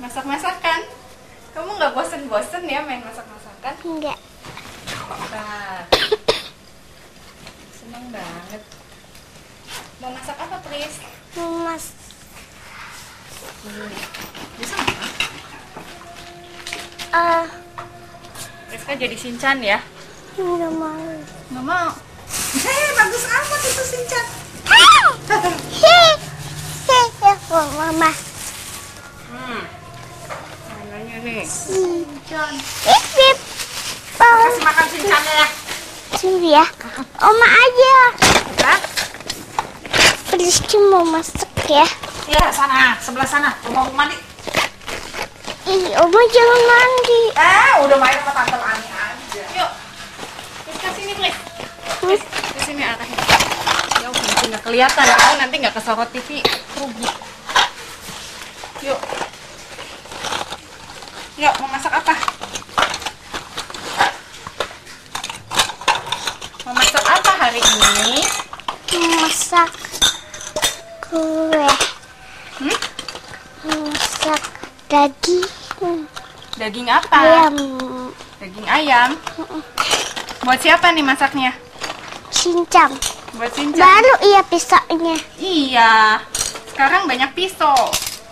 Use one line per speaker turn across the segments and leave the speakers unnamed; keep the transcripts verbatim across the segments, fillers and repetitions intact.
Masak-masakan. Kamu nggak bosen-bosen ya main masak-masakan?
Enggak.
Nah, seneng banget. Mau masak apa, Pris?
Mas.
Bisa
Ah,
Priska jadi Shinchan ya?
enggak mau.
Nggak mau. Hei, bagus amat itu Shinchan.
Hei, hei, ya mama.
Hmm. Mainannya nih.
Shinchan. Ip, ip.
Kasih makan Shinchan ya.
Sini ya. Oma aja.
Hah?
Rizky mau masak ya.
Ya, sana, sebelah sana. Rumah mandi.
Ih, Oma jangan mandi.
Eh, udah main sama tante Ani aja. Yuk. Priska sini, Pris. Pris, di sini arahnya. Ya, nanti nggak kelihatan ya. Nanti nggak kesorot T V. Rugi. Yuk. Yuk, mau masak apa? Mau masak apa hari ini?
Masak kue.
Hmm?
Masak daging.
Daging apa?
Ayam.
Daging ayam. Buat siapa nih masaknya?
Cincang.
Buat Shinchan.
Baru iya pisaunya.
Iya. Sekarang banyak pisau.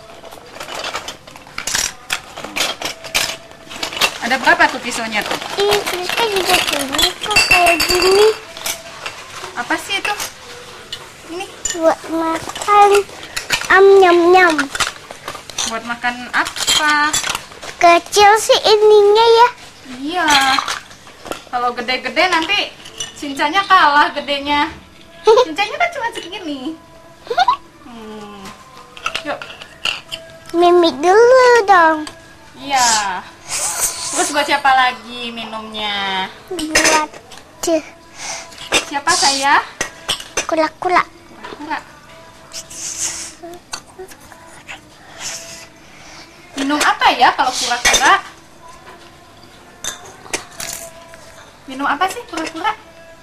Ada berapa tuh pisaunya tuh?
Ih, Rizky juga punya kok kayak gini.
Apa sih itu? Ini
Buat makan am nyam nyam.
buat makan apa?
Kecil sih ininya ya.
Iya. Kalau gede-gede nanti Shinchannya kalah gedenya. Shinchannya kan cuma segini. Hmm. Yuk.
Mimik dulu dong.
Iya. Terus buat siapa lagi minumnya?
Buat deh
Siapa saya?
kula-kula.
Kura-kura. Minum apa ya kalau kura-kura? Minum apa sih kura-kura?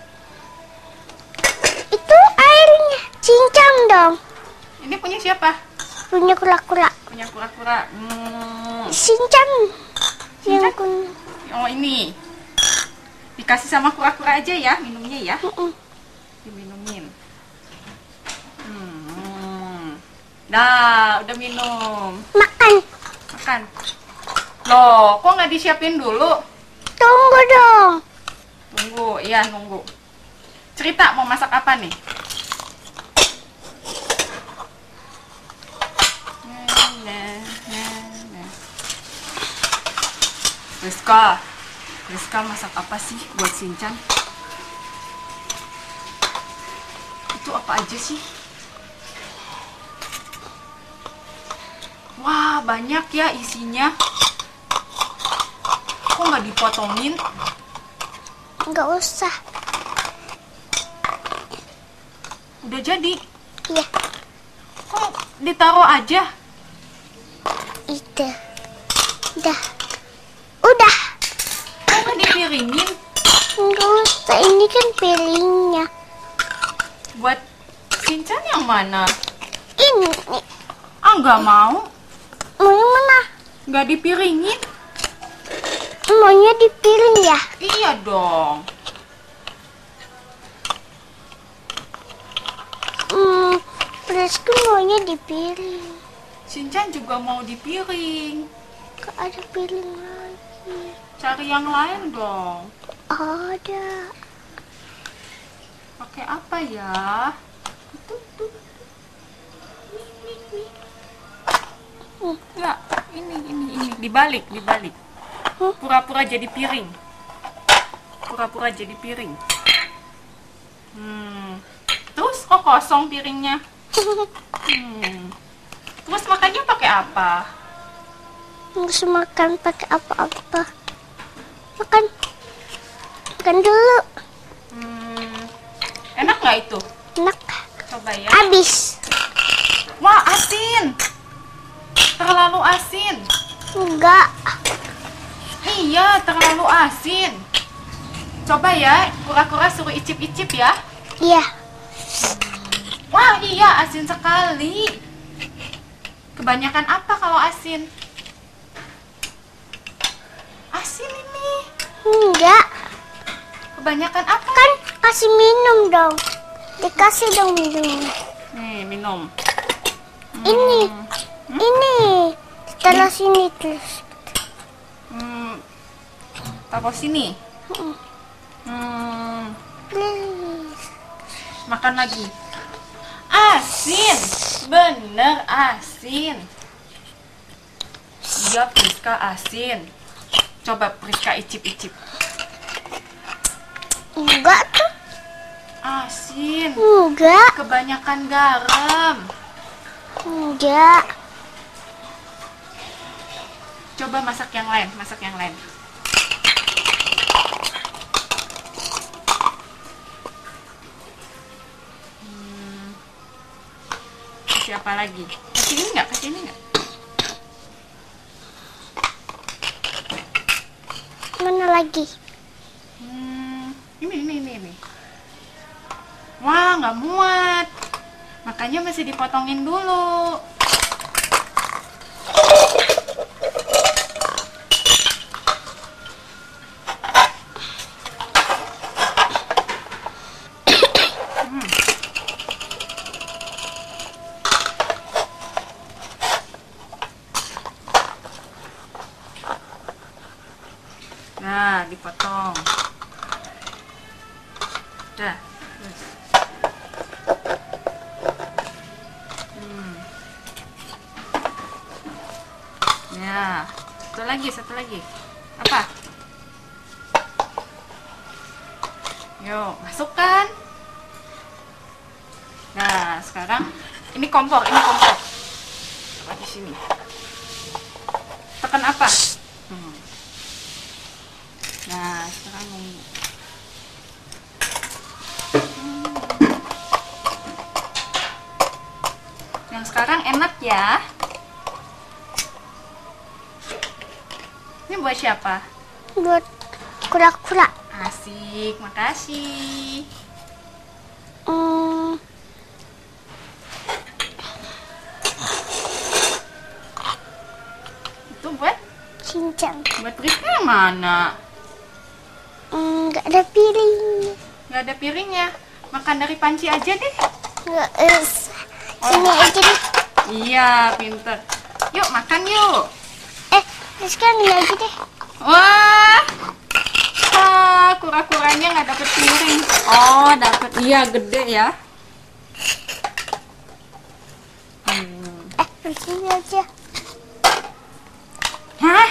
Itu airnya. Cincang dong.
Ini punya siapa?
Punya kula-kula.
Punya kura-kura. Hmm.
Cincang. Yang
Shinchan?
kun.
Oh ini. Dikasih sama kura-kura aja ya minumnya ya.
Mm-mm.
Diminumin. Hmm. Dah, udah minum.
Makan.
Makan. Loh, kok nggak disiapin dulu?
Tunggu dong.
Tunggu, iya nunggu. Cerita mau masak apa nih? Nah, nah, nah, nah. Rizka, Rizka masak apa sih buat Shinchan? Itu apa aja sih? Wah, banyak ya isinya. Kok nggak dipotongin?
Nggak usah.
Udah jadi.
Iya.
Kok ditaruh aja?
Itu. Udah. Udah.
Kok nggak dipiringin?
Nggak usah. Ini kan piringnya.
Buat Shinchan yang mana?
Ini.
Ah, nggak mau.
Mau yang mana?
Nggak dipiringin?
Maunya di piring ya?
Iya dong.
Hmm, Rizky maunya di piring.
Shinchan juga mau di piring.
Gak ada piring lagi.
Cari yang lain dong.
Ada.
Pakai apa ya? Enggak, ini ini ini dibalik, dibalik. Pura-pura jadi piring. Pura-pura jadi piring. Hmm. Terus kok kosong piringnya? Hmm. Terus makannya pakai apa?
Harus makan pakai apa-apa. Makan. Makan dulu.
Hmm. Enak nggak itu?
Enak.
Coba ya.
Habis.
Wah, asin. Terlalu asin.
Enggak.
Iya, terlalu asin. Coba ya, kura-kura suruh icip-icip ya.
Iya.
Wah, iya, asin sekali. Kebanyakan apa kalau asin?
Enggak.
Kebanyakan apa?
Kan kasih minum dong. Dikasih dong minum.
Nih, minum.
Ini. Ini. Setelah sini terus.
Hmm, taruh sini.
Mm.
Hmm,
Please.
makan lagi. Asin, bener asin. Iya, Priska asin. Coba Priska icip-icip.
Enggak tuh.
Asin.
Enggak.
Kebanyakan garam.
Enggak.
Coba masak yang lain, masak yang lain. Hmm. Kasih apa lagi? Kasih ini nggak? Kasih ini nggak?
Mana lagi?
Hmm. Ini, ini, ini, ini. Wah, nggak muat. Makanya masih dipotongin dulu. Nah, dipotong. Dah. Terus. Hmm. Ya, satu lagi, satu lagi. Apa? Yuk, masukkan. Nah, sekarang ini kompor, ini kompor. Coba di sini. Tekan apa? Hmm. Nah, sekarang nunggu. Hmm. Yang sekarang enak ya. Ini buat siapa?
Buat kura-kura.
Asik, makasih.
Hmm,
Itu buat
cincang.
buat Priska yang mana?
Hmm, nggak ada piring.
Nggak ada piringnya. Makan dari panci aja deh.
Nggak, eh, sini aja deh.
Iya, pinter. Yuk, makan yuk.
Eh, sekarang ini aja deh.
Wah, ah, kura-kuranya nggak dapet piring. Oh, dapet. Iya, gede ya. Hmm.
Eh, di sini aja.
Hah?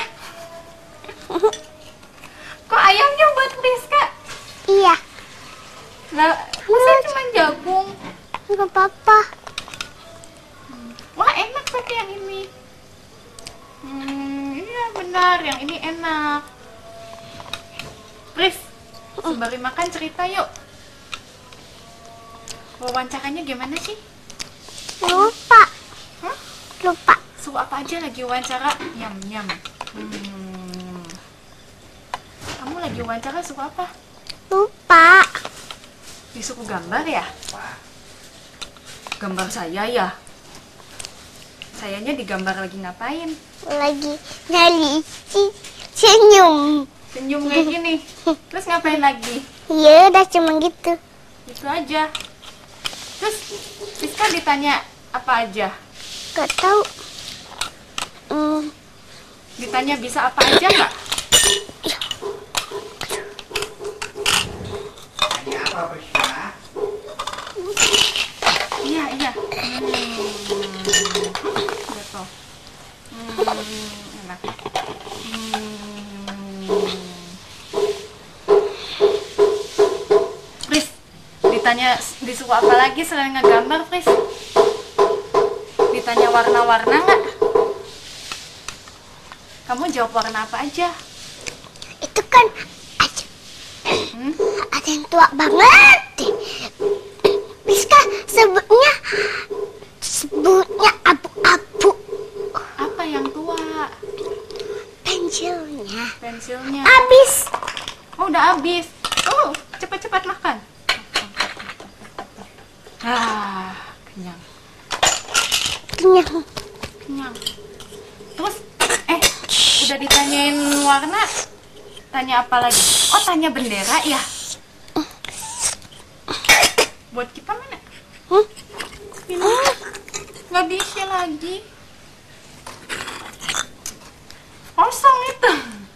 Kok ayamnya buat Priska?
Iya,
Lah, masa cuma jagung?
nggak apa-apa.
Wah, enak tapi yang ini. Hmm, iya benar, yang ini enak. Pris, sembari makan cerita yuk. Wawancaranya gimana sih?
Lupa,
Hah?
lupa.
Suruh apa aja lagi wawancara? Nyam, nyam. Hmm. Kamu lagi wawancara suruh apa?
Lupa.
Disuruh gambar ya? Gambar saya ya? Sayanya digambar lagi ngapain?
Lagi nyari si- senyum.
Senyum kayak gini. Terus ngapain lagi?
Ya udah cuma gitu.
Itu aja. Terus Siska ditanya apa aja?
Gak tahu. Hmm,
Ditanya bisa apa aja nggak? Iya, iya. Hmm. Gitu. Hmm, enak. Hmm. Pris, ditanya disuruh apa lagi selain ngegambar, Pris? Ditanya warna-warna nggak? Kamu jawab warna apa aja?
itu kan ada,
Hmm?
ada yang tua banget deh. Priska sebutnya sebutnya abu-abu.
Apa yang tua?
Pensilnya
Pensilnya.
habis.
Oh, udah habis. Oh, cepat-cepat makan. Ah, kenyang.
Kenyang.
Kenyang. Terus, eh, udah ditanyain warna, Tanya apa lagi? Oh, tanya bendera ya? Buat kita mana?
Hmm?
Ini nggak diisi lagi. Kosong itu.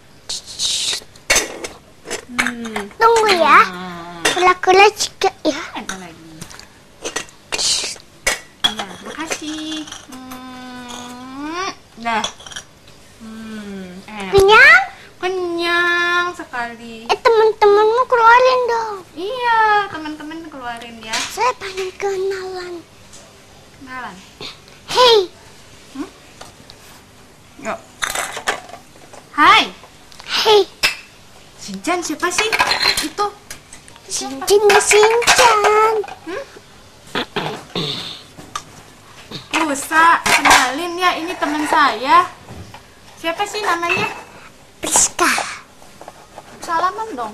Hmm.
Tunggu ya.
Hmm.
Kula-kula juga ya.
Ada lagi. Nah, makasih. Hmm. Dah. Hmm. Eh.
Kenyang?
Kenyang sekali.
Eh, teman-temanmu keluarin dong.
Iya, teman-teman keluarin ya.
Saya pengen kenalan.
Kenalan.
Hey,
Yuk. Hai.
hey.
Shinchan siapa sih? Itu.
Cincin Shinchan.
Hmm? Lusa, kenalin ya, ini teman saya. Siapa sih namanya?
Priska.
Salaman dong.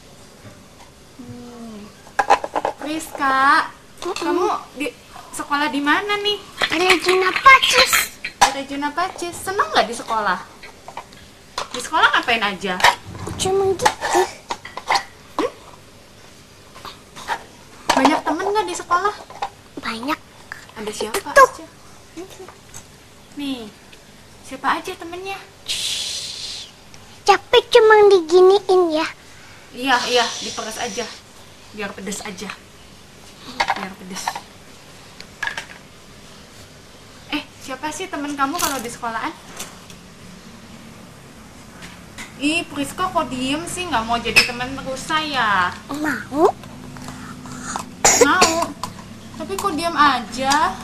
Hmm. Priska, kamu di sekolah di mana nih?
Regina Pacis.
Di Regina Pacis. Seneng nggak di sekolah? Di sekolah ngapain aja?
Cuma gitu.
Banyak temen nggak di sekolah?
Banyak.
Ada siapa
Tuh.
aja? Nih, siapa aja temennya?
Capek cuma diginiin ya.
Iya, iya, diperes aja. Biar pedes aja. Biar pedes. Eh, siapa sih temen kamu kalau di sekolahan? Ih, Priska kok diem sih? Nggak mau jadi temen terus saya.
Mau?
Mau. Tapi kok diem aja?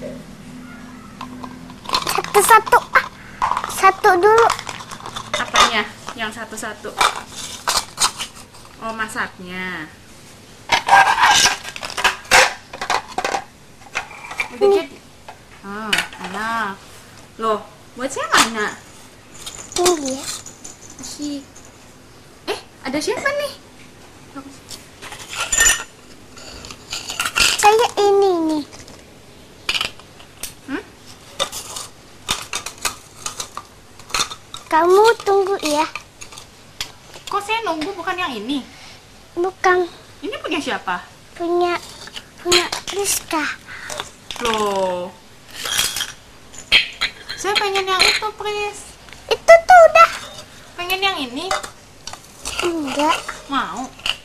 Satu-satu. Ah, satu dulu.
Apanya? Yang satu-satu? Oh, masaknya. Udah jadi? Oh, enak. Loh, buat saya mana?
Ini ya.
Si. Eh, ada siapa nih?
Saya ini nih.
Hmm?
Kamu tunggu ya.
Kok saya nunggu bukan yang ini?
Bukan
Ini punya siapa?
punya punya Priska.
Loh. Saya pengen yang itu, Pris.
Itu tuh udah.
Pengen yang ini.
Enggak.
Mau.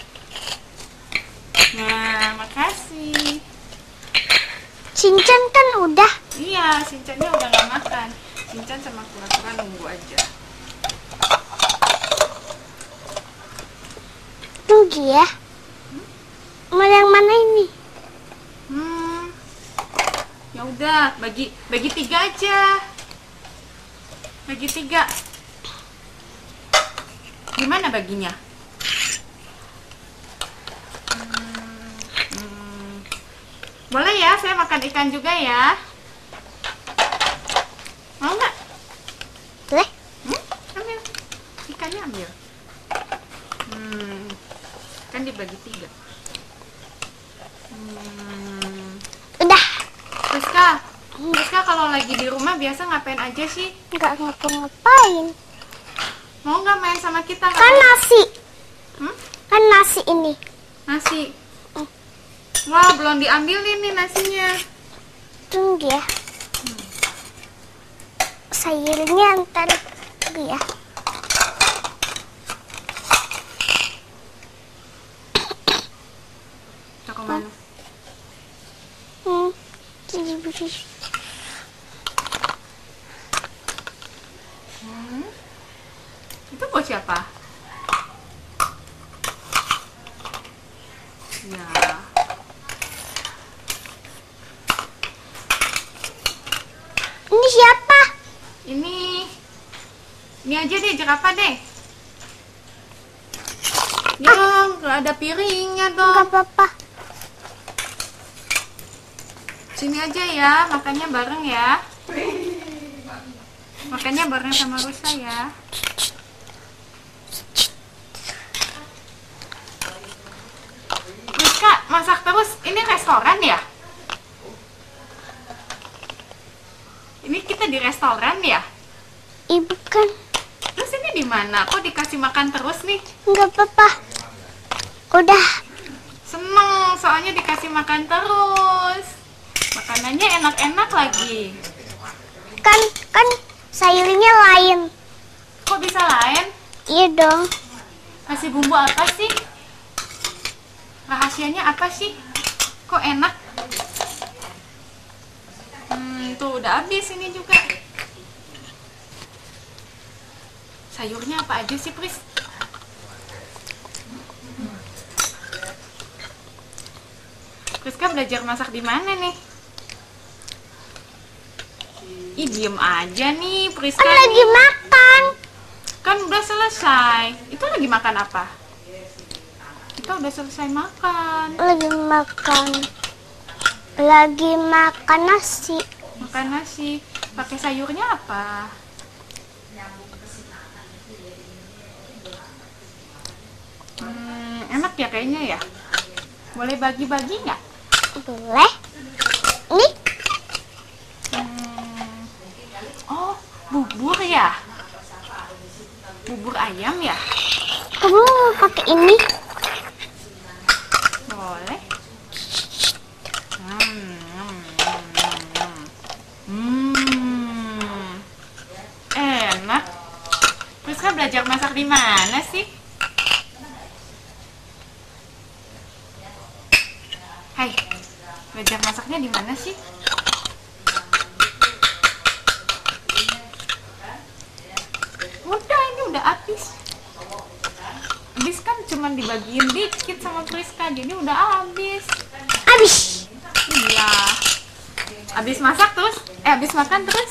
Nah, makasih.
Shinchan kan udah.
Iya, Shinchannya udah gak makan. Shinchan sama kura-kura nunggu aja.
Tunggu ya. Mau yang mana ini?
Hmm. Ya udah, bagi bagi tiga aja. Bagi tiga. Gimana baginya? Hmm, hmm. Boleh ya, saya makan ikan juga ya. Mau nggak?
Boleh?
Hmm? Ambil. Ikannya ambil. Hmm. Kan dibagi tiga. Hmm.
Udah.
Priska, Priska kalau lagi di rumah biasa ngapain aja sih?
Enggak ngapa-ngapain.
Mau nggak main sama kita?
Kan nasi.
Hmm?
Kan nasi ini.
Nasi. Wah, belum diambil nih nasinya.
Tunggu ya. Sayurnya ntar dulu ya.
Cok mana?
Hmm. Jadi bersih.
Hmm? Itu buat siapa? Ya.
Ini siapa?
Ini. Ini aja deh, jerapah deh. Yang nggak ada piringnya
Enggak
dong.
apa-apa.
Sini aja ya, makannya bareng ya. Makannya bareng sama Rusa ya. Ruska, masak terus. Ini restoran ya? Ini kita di restoran ya?
Ibu kan.
Terus ini di gimana? Kok dikasih makan terus nih?
Nggak apa-apa. Udah.
Seneng, soalnya dikasih makan terus. Makanannya enak-enak lagi.
Kan, kan sayurnya lain.
Kok bisa lain?
Iya dong.
Kasih bumbu apa sih? Rahasianya apa sih? Kok enak? Hmm, tuh udah habis ini juga. Sayurnya apa aja sih, Pris? Priska belajar masak di mana nih? Ih, diem aja nih, Priska.
Kan lagi
nih.
makan.
Kan udah selesai. Itu lagi makan apa? Kita udah selesai makan.
Lagi makan. Lagi makan nasi.
Makan nasi. Pakai sayurnya apa? Hmm, enak ya kayaknya ya. Boleh bagi-bagi nggak?
Boleh. Nih.
Hmm. Oh, bubur ya? Bubur ayam ya?
Kamu mau pakai ini?
Boleh. Hmm, hmm, hmm, hmm. Hmm. Enak. Terus kan belajar masak di mana sih? Hai, belajar masaknya di mana sih? Udah, ini udah habis. Habis kan cuma dibagiin dikit sama Priska, jadi udah habis.
Habis.
Iya. Habis masak terus? Eh, habis makan terus?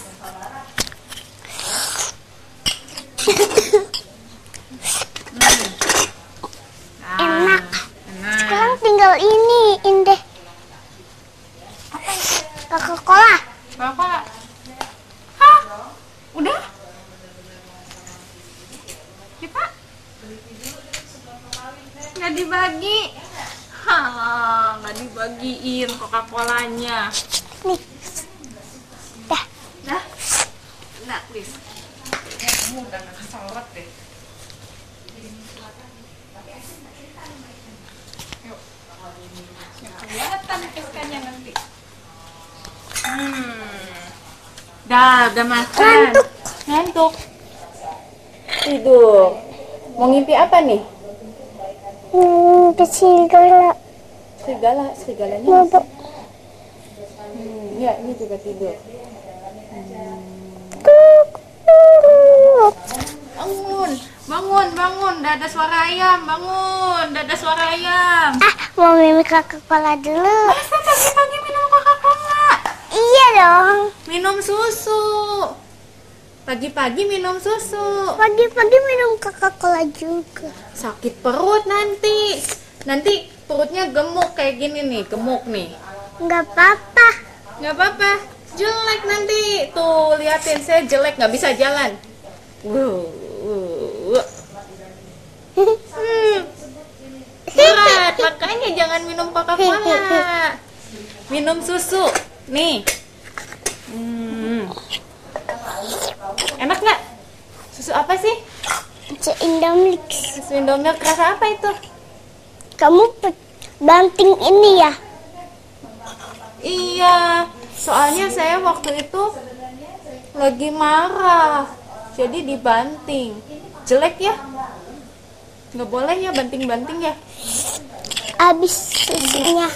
Hmm. Nah,
Enak.
enak.
Sekarang tinggal ini, Indeh. Coca-Cola.
Bapak. Hah? Udah? Ya, Pak? Nggak dibagi. Hah, nggak dibagiin Coca-Colanya.
Nih. Dah.
Dah? Nah, please. Kamu udah nggak kesorot deh. Yuk. Nggak kelihatan Priskanya nanti. Hmm. Dah, udah makan.
Ngantuk.
Ngantuk. Tidur. Mau ngimpi apa nih?
Hmm, serigala.
Serigala, serigalanya.
Bobo.
Hmm, ya, ini juga tidur. Bangun, bangun, bangun. Udah ada suara ayam, bangun. Udah ada suara ayam.
Ah, mau minum Coca-Cola dulu.
Masa pagi-pagi minum Coca-Cola?
Iya dong.
Minum susu. Pagi-pagi minum susu.
Pagi-pagi minum Coca-Cola juga.
Sakit perut nanti. Nanti perutnya gemuk kayak gini nih, gemuk nih.
Nggak apa-apa.
Nggak apa-apa. Jelek nanti. Tuh, liatin saya jelek, nggak bisa jalan. Wow. Hmm. Berat, makanya jangan minum Coca-Cola. Minum susu. Nih. Hmm. Enak nggak? Susu apa sih?
Indomie.
Susu Indomilk rasa apa itu?
Kamu pe- banting ini ya?
Iya, soalnya saya waktu itu lagi marah, jadi dibanting. Jelek ya? Nggak boleh ya banting-banting ya?
Abis susunya.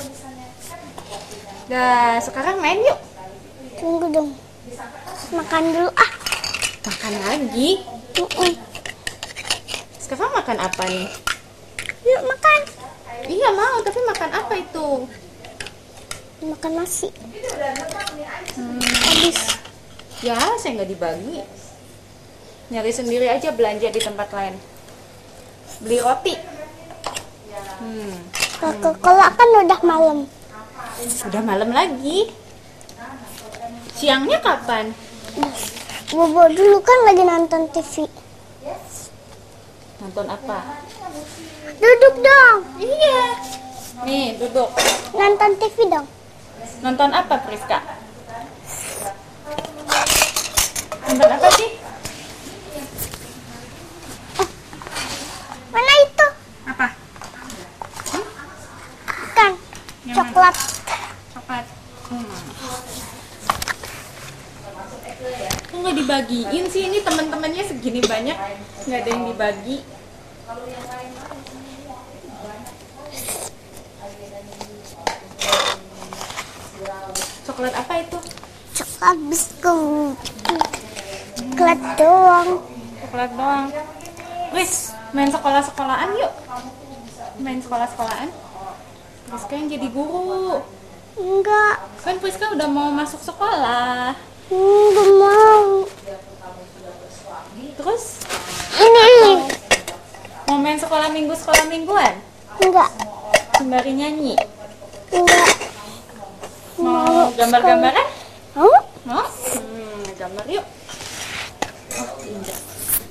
Nah, sekarang main yuk.
Tunggu dong. Makan dulu ah.
Makan lagi?
Mm-mm.
Sekarang makan apa nih?
Yuk makan.
Iya mau, tapi makan apa itu?
Makan nasi.
Hmm,
Habis.
ya, saya nggak dibagi. Nyari sendiri aja belanja di tempat lain. Beli roti. Hmm.
Coca-Cola kan udah malam.
Udah malam lagi. Siangnya kapan?
Bobo dulu kan lagi nonton T V.
Nonton apa?
Duduk dong.
Iya. Nih, duduk.
Nonton T V dong.
Nonton apa, Priska? Nonton apa sih? Nasinya segini banyak, nggak ada yang dibagi. Coklat apa itu?
Coklat biskuit. Coklat doang.
Coklat doang. Wis, main sekolah-sekolahan yuk. Main sekolah-sekolahan. Priska yang jadi guru.
Enggak.
Kan Priska udah mau masuk sekolah.
Enggak mau.
Terus
Ini.
mau main sekolah minggu sekolah mingguan?
Enggak.
Sembari nyanyi.
Enggak.
Mau gambar-gambaran?
Mau?
Mau? Hmm, gambar yuk. Oh, indah.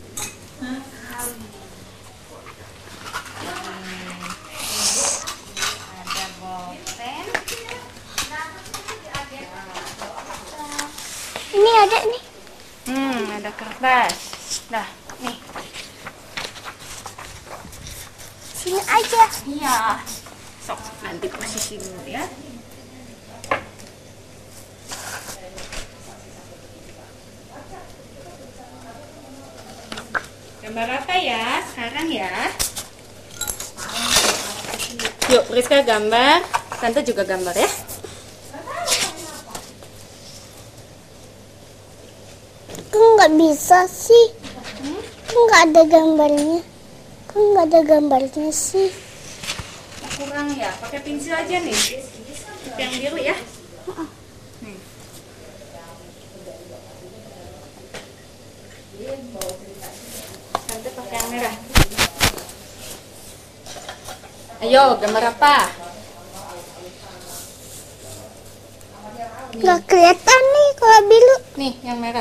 Ada bolpen.
Ini ada nih.
Hmm, ada kertas. Dah, nih.
Sini aja.
Iya. Sok, nanti posisi dulu ya. Gambar apa ya? Sekarang ya. Yuk, Priska gambar. Tante juga gambar ya.
Kok nggak bisa sih? Kok nggak ada gambarnya? Kok nggak ada gambarnya sih?
Kurang ya, pakai pensil aja nih. Yang biru ya. Nih. Tante pakai yang merah. Ayo, gambar apa?
Nggak kelihatan nih kalau biru.
Nih, yang merah.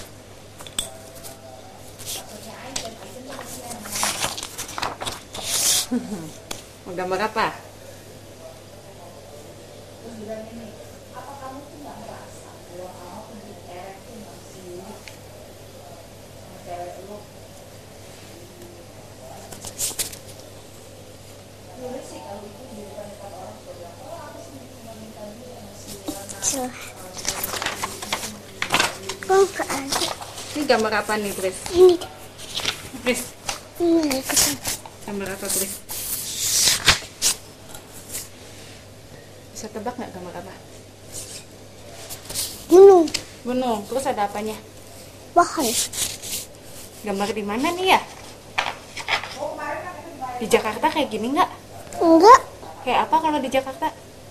Mau gambar apa?
Salah. Kok nggak ada?
Ini gambar apa nih, Pris?
Ini.
Pris,
Ini ikutan.
gambar apa, Pris? Bisa tebak nggak gambar apa?
Gunung.
Gunung. Terus ada apanya?
Pohon.
Gambar di mana nih ya? Di Jakarta kayak gini nggak?
Enggak.
Kayak apa kalau di Jakarta?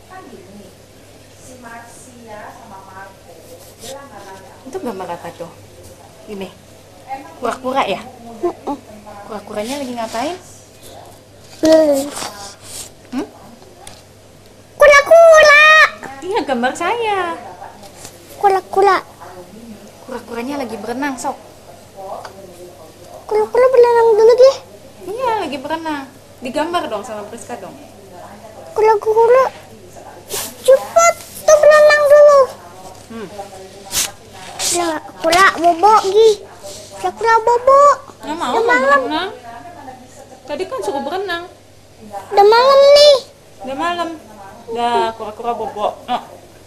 Itu gambar apa tuh? Ini. Kura-kura ya? Kura-kuranya lagi ngapain?
Belum.
Hmm?
Kura-kura.
Iya, gambar saya.
Kura-kura.
Kura-kuranya lagi berenang, sok.
Kura-kura berenang dulu deh.
Iya, lagi berenang. Digambar dong sama Priska dong.
Kura-kura. Cepat tuh berenang dulu.
Hmm.
Kura bobo Gi. Kura bobo.
Nggak mau,
Udah
mau
malam.
berenang. Tadi kan suruh berenang.
Udah malam nih.
Udah malam. Dah, kura-kura bobo. Oh.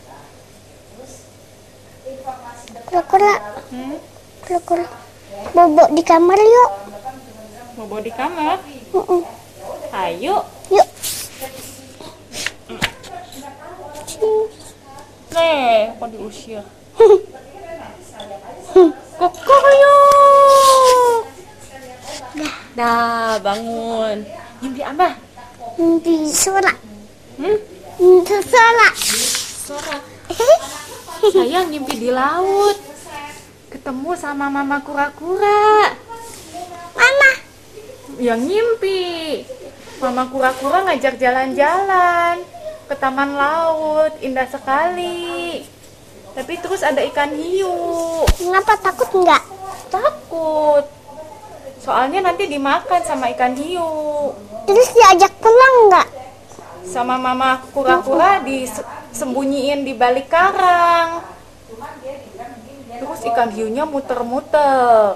Kura-kura.
Hmm?
Kura-kura. Bobo di kamar yuk.
Bobo di kamar.
Mm-mm.
Ayo.
Yuk.
Nih, kok diusir? Koko yuk. Dah, bangun. Mimpi apa?
Mimpi suara.
Hmm?
Mimpi suara.
Suara. Sayang mimpi di laut. Ketemu sama mama kura-kura.
Mama.
Yang ngimpi. Mama kura-kura ngajak jalan-jalan ke taman laut, indah sekali. Tapi terus ada ikan hiu.
Kenapa takut enggak?
Takut. Soalnya nanti dimakan sama ikan hiu.
Terus diajak pulang enggak?
Sama mama kura-kura disembunyiin di balik karang. Terus ikan hiunya muter-muter.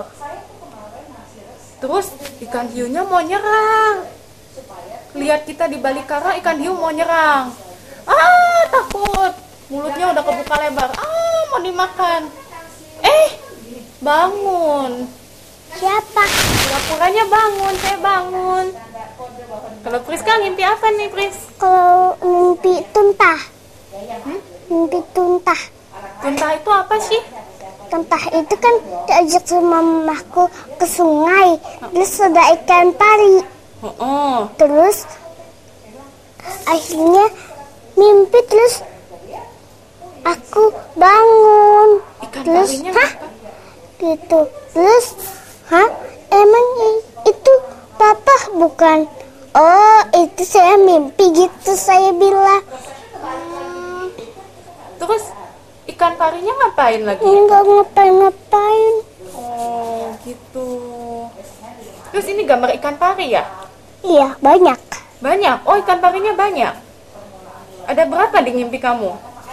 Terus ikan hiunya mau nyerang. Lihat kita di balik karang, ikan hiu mau nyerang. Ah, takut. Mulutnya udah kebuka lebar. Ah, mau dimakan. Eh, bangun. pura-puranya bangun, saya bangun. Kalau Priska ngimpi apa nih, Pris?
Kalau mimpi tuntah.
Hmm?
Mimpi tuntah.
Tuntah itu apa sih?
Tuntah itu kan diajak sama mamaku ke sungai. Terus ada ikan pari.
Oh, oh.
Terus akhirnya mimpi, terus aku bangun.
Ikan
Terus,
parinya
hah?
apa?
Gitu. Terus, hah? Emang i- itu papa bukan? Oh, itu saya mimpi gitu saya bilang.
Hmm. Terus ikan parinya ngapain lagi?
Enggak ngapain-ngapain.
Oh, gitu. Terus ini gambar ikan pari ya?
Iya, banyak.
Banyak. Oh, ikan parinya banyak. Ada berapa di mimpi kamu?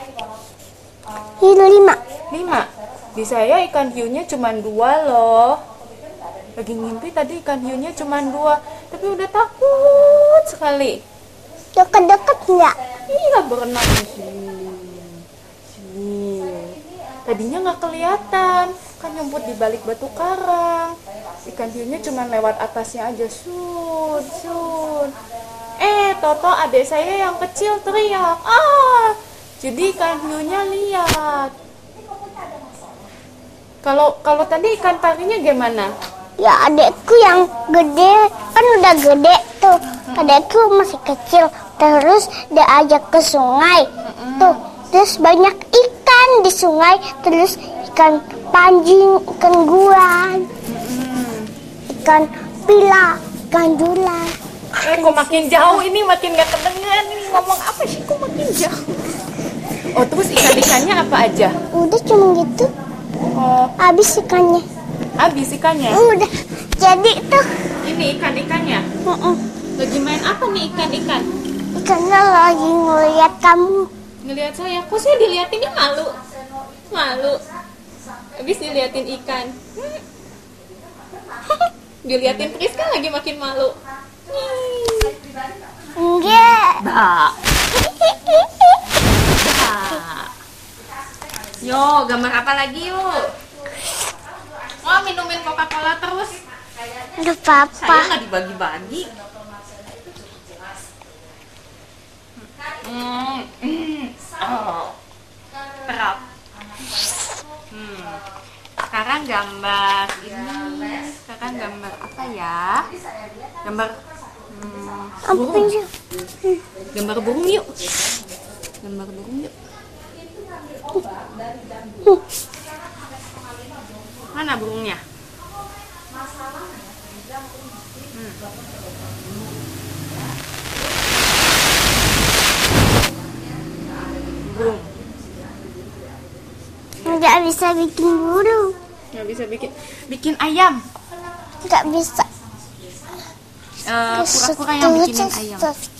Ini lima.
Lima. Di saya ikan hiunya cuma dua loh. Lagi ngimpi tadi ikan hiunya cuma dua, tapi udah takut sekali.
Dekat-dekat enggak?
Iya, berenang di sini. Sini. Tadinya nggak kelihatan, kan nyumput di balik batu karang. Ikan hiunya cuma lewat atasnya aja, sun, sun. Eh, Toto adik saya yang kecil teriak, ah! Jadi ikan hiunya lihat. Kalau kalau tadi ikan parinya gimana?
Ya adekku yang gede, kan udah gede tuh. Adekku masih kecil. Terus dia ajak ke sungai. Tuh, terus banyak ikan di sungai. Terus ikan pancing, ikan guan, ikan pila, ikan jula.
Eh, kok makin jauh ini, makin gak kedengeran ini ngomong apa sih, kok makin jauh. Oh, terus ikan-ikannya apa aja?
Udah cuma gitu.
Oh,
Habis ikannya.
habis ikannya.
Udah. Jadi tuh.
Ini ikan-ikannya.
Mm-mm.
Lagi main apa nih ikan-ikan?
Ikannya lagi ngeliat kamu.
Ngelihat saya, kok saya diliatinnya malu. Malu. Habis diliatin ikan. Hmm. Diliatin Priska lagi makin malu.
Enggak.
Bah. Bah. Yo, gambar apa lagi yuk? Oh, minumin Coca-Cola terus.
Udah
Saya
papa.
nggak dibagi-bagi. Hmm, hmm. Oh, terap. Hmm. Sekarang gambar ini. Sekarang gambar apa ya? Gambar hmm,
Apa
burung.
sih?
Gambar burung yuk. Gambar burung yuk. Mana burungnya? Hmm. Burung.
Nggak bisa bikin burung.
Nggak bisa bikin bikin ayam.
Nggak bisa.
Eh, pura-pura yang bikinin ayam.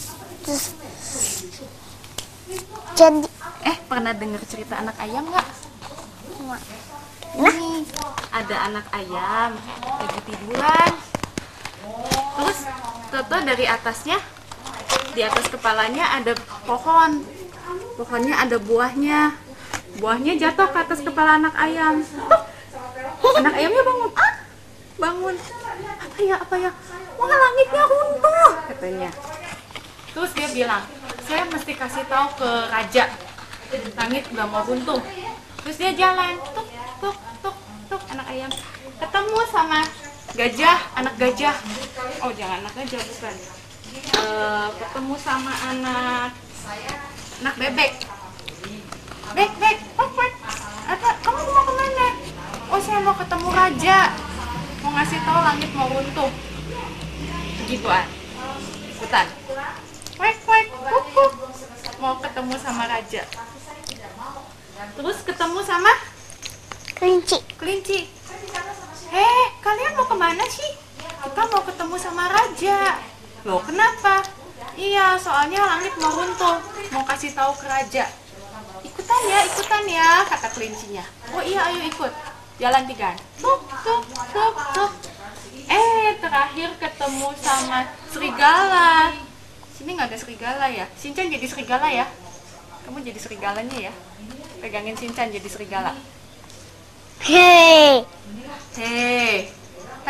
Jadi
Eh, pernah dengar cerita anak ayam nggak?
nah,
Nih, ada anak ayam lagi tiduran. Terus Toto dari atasnya, di atas kepalanya ada pohon. Pohonnya ada buahnya. Buahnya jatuh ke atas kepala anak ayam. Anak ayamnya bangun. Ah, bangun. Apa ya, apa ya? Wah, langitnya runtuh, katanya. Terus dia bilang, saya mesti kasih tahu ke raja. Langit udah mau runtuh. Terus dia jalan, tuk, tuk, tuk, tuk, anak ayam. Ketemu sama gajah, anak gajah. Oh, jangan anak gajah, bukan. Eh, ketemu sama anak anak bebek. Bek, bek, bek, bek. Ada, kamu mau kemana? Oh, saya mau ketemu raja. Mau ngasih tahu langit mau runtuh. Begituan. Ikutan. Wek, wek, kuk, kuk. Mau ketemu sama raja. Terus ketemu sama
kelinci.
kelinci. Heh, kalian mau kemana sih? Kita mau ketemu sama raja. Loh, kenapa? Iya, soalnya langit mau runtuh. Mau kasih tahu ke raja. Ikutan ya, ikutan ya, kata kelincinya. Oh iya, ayo ikut. Jalan tiga. Tuk, tuk, tuk, tuk. Eh, terakhir ketemu sama serigala. Sini nggak ada serigala ya? Shinchan jadi serigala ya? Kamu jadi serigalanya ya? Pegangin Shinchan jadi serigala.
Hei,
Hei,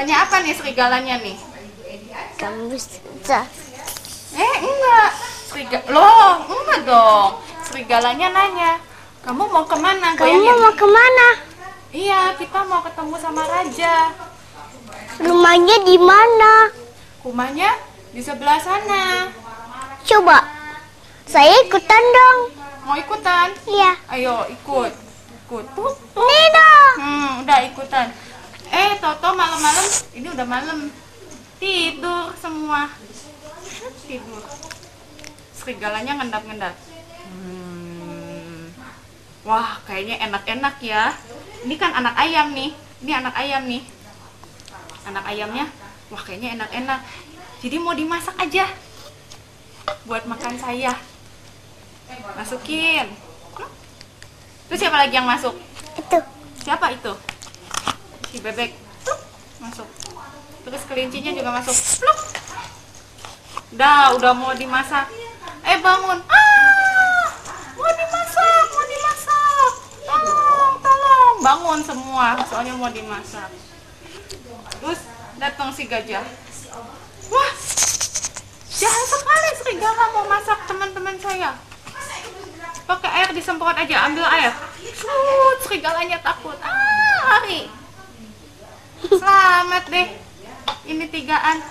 Tanya apa nih serigalanya nih?
Kamu bisa.
Eh, enggak. Serigala. Loh, enggak dong. Serigalanya nanya, kamu mau kemana?
Kamu
Goyangin.
mau kemana?
Iya, kita mau ketemu sama raja.
Rumahnya di mana?
Rumahnya di sebelah sana.
Coba. Saya ikutan dong.
Mau ikutan?
Iya.
Ayo, ikut. Ikut. Tuh.
Nih dong.
Hmm, udah ikutan. Eh, Toto malam-malam, ini udah malam. Tidur semua. Tidur. Serigalanya ngendap-ngendap. Hmm. Wah, kayaknya enak-enak ya. Ini kan anak ayam nih. Ini anak ayam nih. Anak ayamnya, wah kayaknya enak-enak. Jadi mau dimasak aja. Buat makan saya. Masukin. Hmm? Terus siapa lagi yang masuk?
Itu.
Siapa itu? Si bebek. Pluk, masuk. Terus kelincinya juga masuk. Pluk. Udah, udah mau dimasak. Eh bangun. Ah! Mau dimasak, mau dimasak. Tolong, tolong. Bangun semua, soalnya mau dimasak. Terus datang si gajah. Wah, jahat sekali serigala mau masak teman-teman saya. Pakai air disemprot aja, ambil air. Shoot, serigalanya takut. Ah, lari. Selamat deh. Ini tigaan.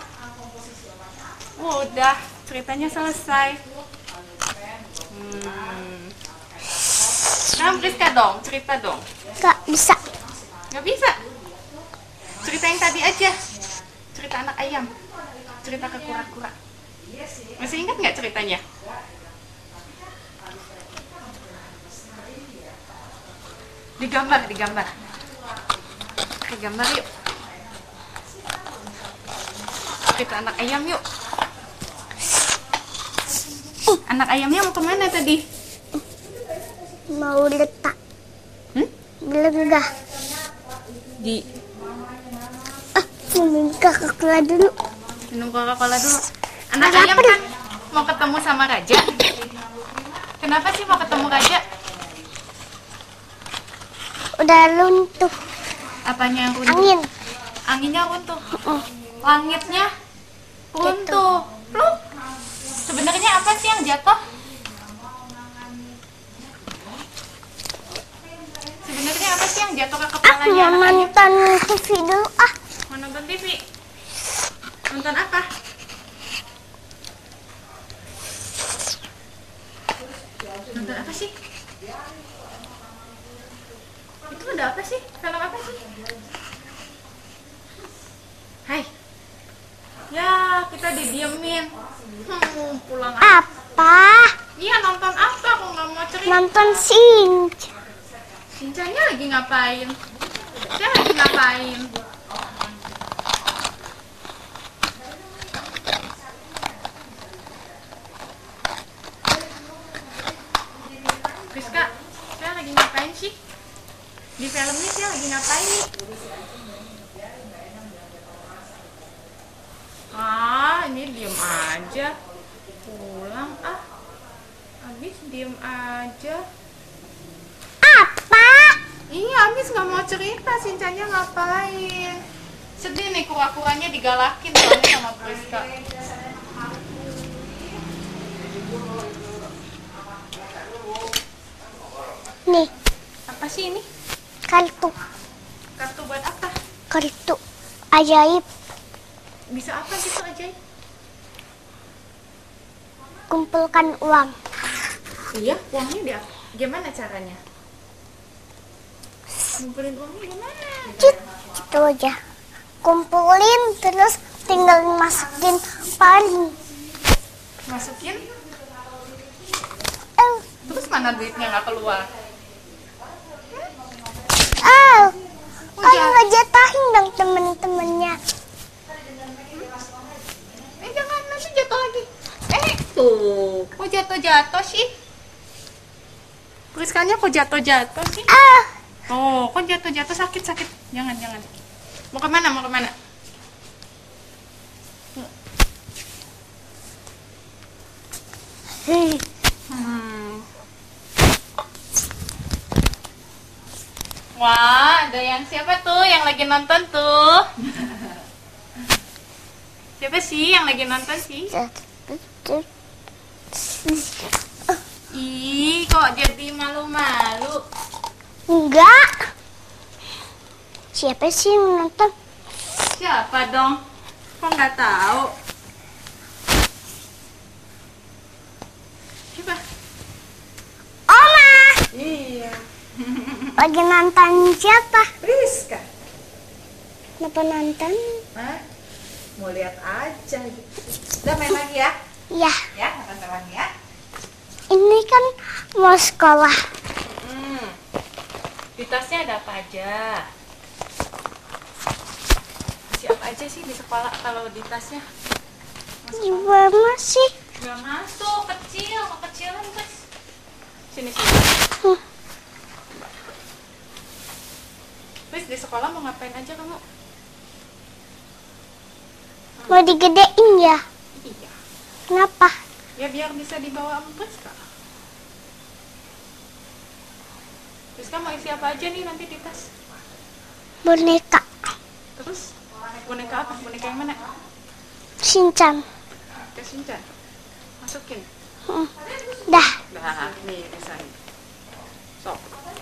Udah, ceritanya selesai. Hmm. Sekarang Priska dong, cerita dong.
Gak bisa.
Gak bisa. Cerita yang tadi aja. Cerita anak ayam. Cerita ke kura-kura. Masih ingat nggak ceritanya? Digambar, digambar. Digambar yuk. Cerita anak ayam yuk. Anak ayamnya mau kemana tadi?
Mau letak.
Hmm?
Belenggah.
Di
Ah, minum Coca-Cola dulu.
minum Coca-Cola dulu. Anak
Ada
ayam
apa
kan mau ketemu sama raja. Kenapa sih mau ketemu raja?
Udah runtuh.
Apanya yang runtuh?
Angin.
Anginnya runtuh.
Mm.
Langitnya runtuh. Pluk. Sebenarnya apa sih yang jatuh? Sebenarnya apa sih yang jatuh ke
Aku
kepalanya
mau
anak ayam?
nonton T V dulu ah.
Mau nonton T V? Nonton apa? Nonton apa sih? Itu ada apa sih? Film apa sih? Hai. Ya, kita didiemin. Hmm, pulang aja.
Apa?
Iya, nonton apa? Aku nggak mau cerita.
Nonton Sing.
Cincanya lagi ngapain? Dia lagi ngapain? Priska, dia lagi ngapain sih? Di filmnya dia lagi ngapain nih? Ah, ini diem aja. Pulang ah. Habis diem aja.
Apa?
Iya, Abis nggak mau cerita, Sincanya ngapain? Sedih nih, kura-kuranya digalakin soalnya sama Priska.
Nih,
Apa sih ini?
kartu.
Kartu buat apa?
Kartu ajaib.
Bisa apa gitu ajaib?
Kumpulkan uang.
Iya, uangnya dia gimana caranya? Ngumpulin uangnya gimana?
Cit, gitu aja. Kumpulin terus tinggal masukin paling.
Masukin,
Eh,
terus mana duitnya nggak keluar?
oh,
Oh,
kan
ja-
ngejatahin dong temen-temennya.
Eh, jangan, nanti jatuh lagi. Eh, tuh, kok jatuh-jatuh sih? Priskanya kok jatuh-jatuh sih?
Ah,
Oh, kok jatuh-jatuh sakit-sakit? Jangan, jangan. Mau kemana? Mau kemana?
hei,
Hmm. Wah, ada yang siapa tuh yang lagi nonton tuh? Siapa sih yang lagi nonton sih? Ih, kok jadi malu-malu?
Enggak. Siapa sih yang nonton?
Siapa dong? Kok nggak tahu? Siapa?
Oma.
Iya.
Lagi nonton siapa?
Rizka.
Kenapa nonton?
Hah? Mau lihat aja gitu. Udah main lagi ya?
Ya,
Ya, nonton lagi ya.
ini kan mau sekolah.
Hmm. Di tasnya ada apa aja? Siapa aja sih di sekolah kalau di tasnya?
Gimana sih?
Gak masuk, kecil, kekecilan guys. Sini sini.
Hmm.
Terus di sekolah mau ngapain aja kamu?
Mau digedein ya?
Iya.
Kenapa?
Ya biar bisa dibawa sama Priska. Priska mau isi apa aja nih nanti di tas?
Boneka.
Terus boneka apa? Boneka yang mana?
Shinchan.
Ke Shinchan. Masukin.
Hmm. Dah.
Dah, nih bisa nih. Sok.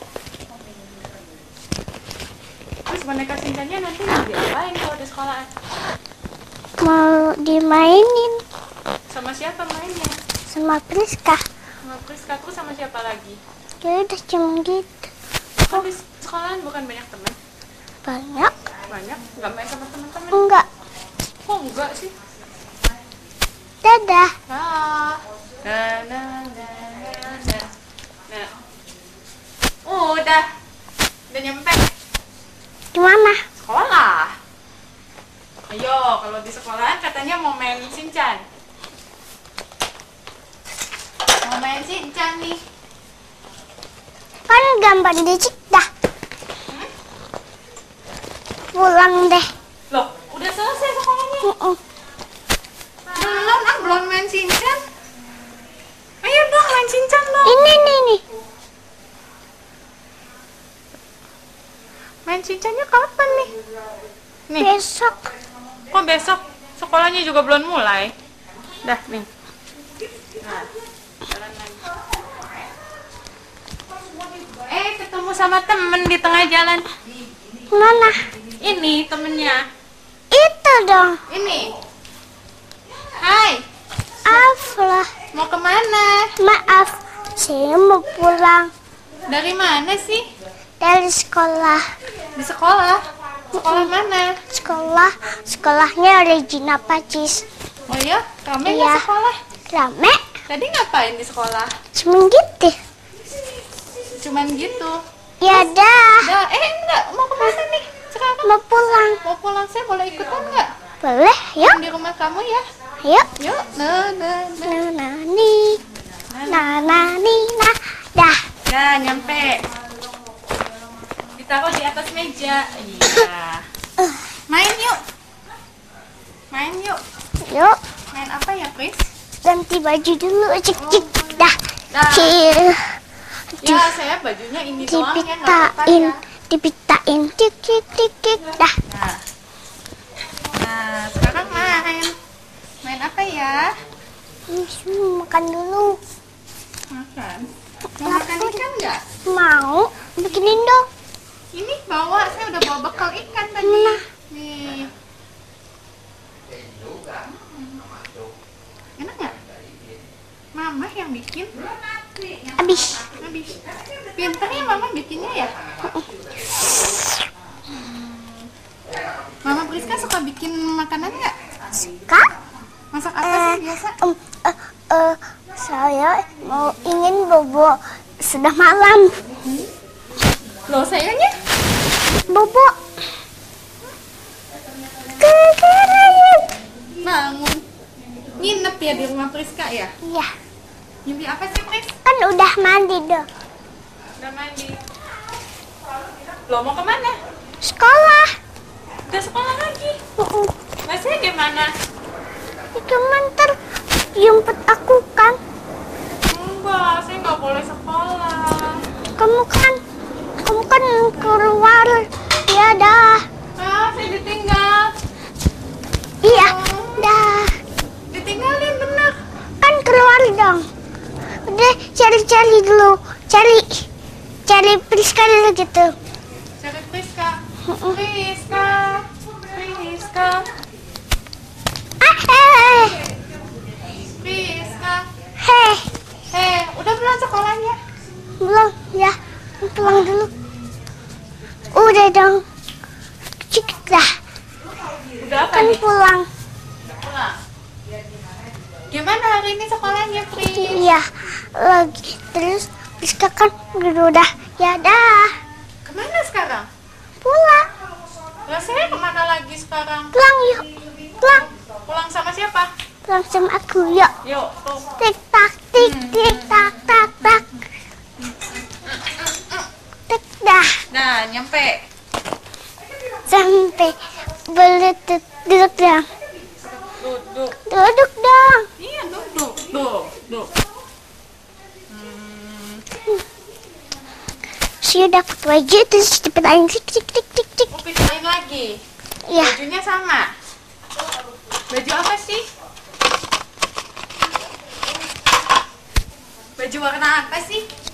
Terus boneka Shinchannya nanti mau diapain kalau di sekolahan?
Mau dimainin
Sama siapa mainnya?
sama Priska.
Sama Priska, terus sama siapa lagi?
Ya udah cuma gitu.
Kan di sekolahan bukan banyak teman?
Banyak?
Banyak? Nggak main sama teman-teman?
Enggak.
Kok enggak sih?
Dadah.
Nah, nah, nah, nah, nah, nah. Nah. Oh, udah. Udah nyampe
Gimana?
sekolah. Ayo, kalau di sekolahan katanya mau main Shinchan. Mau main Shinchan nih.
Kan gambar dicik dah.
Hmm?
Pulang deh.
Loh, udah selesai sekolahnya?
Mm-mm.
Belum, ah, belum main Shinchan. Ayo dong, main Shinchan dong.
Ini nih nih.
Main Shinchannya kapan nih? Nih,
Besok.
kok besok? Sekolahnya juga belum mulai. Dah, nih. Nah, jalan lagi. Eh, ketemu sama temen di tengah jalan.
Mana?
Ini temennya.
Itu dong.
Ini. Hai,
Aflah.
mau kemana?
Maaf. Saya mau pulang
Dari mana sih?
dari sekolah.
Di sekolah. Sekolah mana?
Sekolah. Sekolahnya Regina Pacis.
Oh ya, kamu
Iya.
nggak sekolah?
Rame.
Tadi ngapain di sekolah?
Cuma gitu.
Cuman gitu.
Ya dah.
Dah, eh enggak, mau kemana nih? Sekarang
Mau pulang.
mau pulang, saya boleh ikutan nggak?
Boleh? Yuk.
Di rumah kamu ya?
Yuk.
Yuk, nah, nah, nah.
Nah, nah, nih. Nah, nah, nih, nah. Dah.
Dah, nyampe. Ditaruh di atas meja. Iya. Main yuk. Main yuk.
Yuk.
Main apa ya, Pris?
Ganti baju dulu. Cik, cik. Dah.
Dah.
Cik.
Ya, saya bajunya ini doang ya, nggak apa-apa
Dipitain.
ya.
Dipitain. Cik, cik, cik, cik. Dah.
Nah. Nah, sekarang main. Main apa ya?
Hmm, makan dulu.
Makan. Mau makan ikan nggak?
Mau. Bikinin dong.
Ini bawa, saya udah bawa bekal ikan tadi.
Mana?
Nih. Enak nggak? Mama yang bikin.
Habis.
Habis. Pintar ya Mama bikinnya ya? Hmm. Mama Priska suka bikin makanan nggak?
Kak.
Masak apa sih biasa?
Um, eh, eh, saya mau ingin bobo. Sudah malam.
Loh sayangnya?
Bobo. Keren.
Bangun. Nginep ya di rumah Priska ya?
Iya.
Mimpi apa sih Pris?
Kan udah mandi dong.
Udah mandi. Lo mau kemana?
Sekolah.
Udah sekolah lagi?
Uh-uh.
Masnya gimana?
Cuman ntar jemput aku kan.
Enggak, saya nggak boleh sekolah.
Kamu kan, kamu kan keluar. Ya dah.
Ah, saya ditinggal.
Iya. Dah. cari dulu, cari, cari Priska dulu gitu.
Cari Priska. Priska. Priska.
Ah, hei,
Priska.
hei,
Eh, udah belum sekolahnya?
belum ya, pulang dulu. Udah dong, cik dah,
Udah apa
kan
nih?
pulang.
Pulang. Gimana hari ini sekolahnya, Pris?
Iya, lagi terus Priska kan udah, ya dah,
Kemana sekarang?
pulang,
Lah saya kemana lagi sekarang?
pulang yuk, pulang,
Pulang sama siapa?
pulang sama aku yuk.
Yuk, tuh.
Tik tak tik tik tak tak tak. Tik dah
Nah, nyampe.
sampai berlutut duduk dong.
Duduk.
Duduk dong.
Iya, duduk. Duduk. Duduk. Hmm.
Saya dapat baju terus cepetan tik tik tik tik tik.
Oh, pisahin lagi.
Ya,
Bajunya sama. Baju apa sih? Baju warna apa sih?